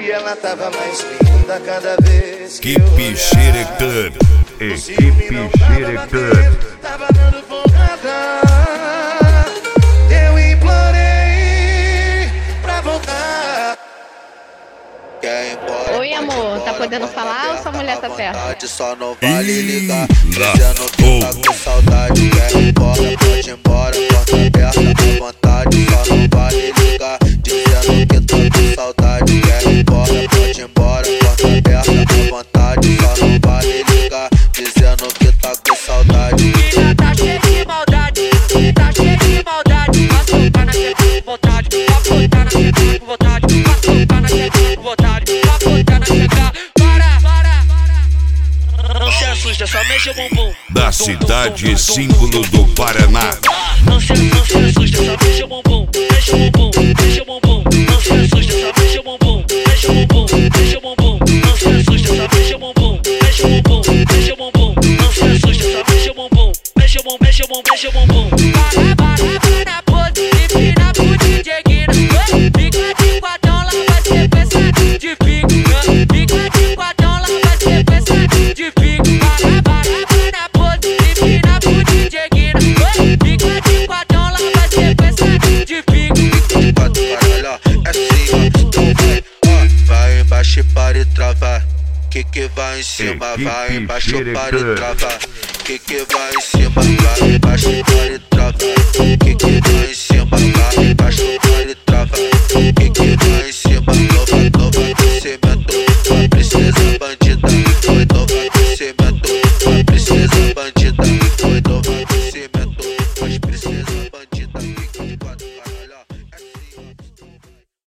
E ela tava mais linda cada vez que eu Equipe Xerectano. Equipe Xerectano. tava dando porrada. Eu implorei pra voltar. Oi, amor, tá podendo falar ou sua mulher tá perto? Só não vale ligar, dizendo que tá com saudade. Quer ir embora, pode ir embora, porta aberta à vontade. Só não vale ligar, dizendo que tá com saudade. Quer ir embora, pode ir embora, porta aberta à vontade. Só não vale ligar, dizendo que tá com saudade. Menina tá cheia de maldade, tá cheia de maldade. Vai soltar na teta com vontade, vai soltar na teta com vontade, vai soltar na teta com vontade, vai soltar na teta. Não se assusta, só mexe o bumbum. Da cidade símbolo do Paraná. Não se assusta, só mexe o bumbum. Mexe o bumbum, mexe o bumbum. Não se assusta, só mexe o bumbum. Mexe o bumbum, mexe o bumbum. Não se assusta, só mexe o bumbum. Mexe o bumbum, mexe o bumbum. Não se assusta, só mexe o bumbum. Mexe o bumbum, mexe o bumbum, mexe o bumbum. Para na pose, empina pro DJ Guina. Fica de quadrão, lá vai ser pensadinho de pique. Fica de quadrão, lá vai ser pensadinho de pique. Para na pose, empina pro DJ Guina. Fica de quadrão, lá vai ser pensadinho de pique. Caralho, é assim, ó, então vai, ó. Vai embaixo e para e trava. Que vai em cima, vai embaixo para e trava. Que vai em cima, vai embaixo para e trava. Que vai em cima, vai embaixo para e trava.